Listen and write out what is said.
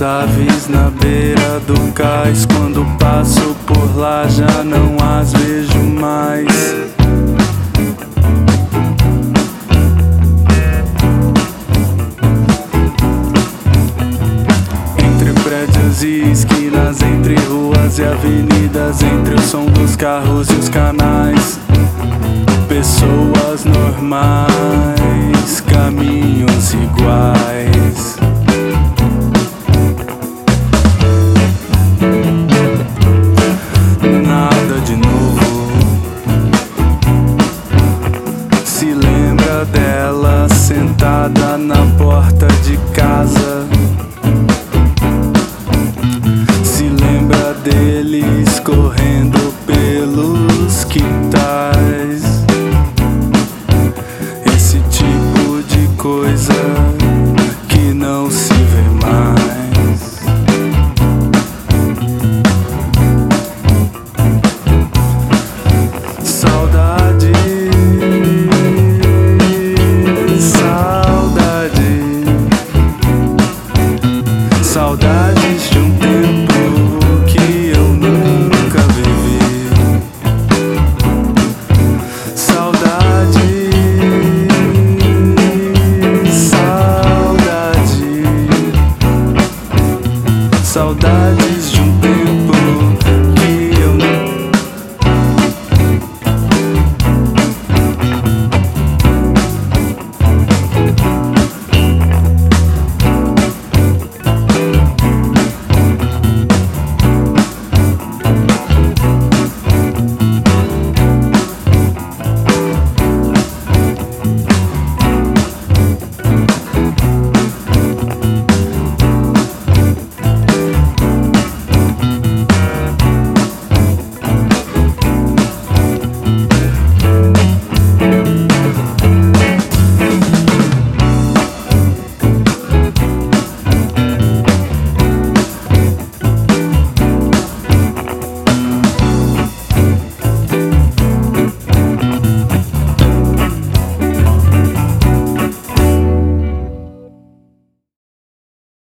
aves na beira do cais, quando passo por lá já não as vejo mais. Entre prédios e esquinas, entre ruas e avenidas, entre o som dos carros e os canais, pessoas normais, caminhos iguais. Nada de novo. Se lembra dela sentada na porta de casa. Se lembra deles correndo pelos quintais. Esse tipo de coisa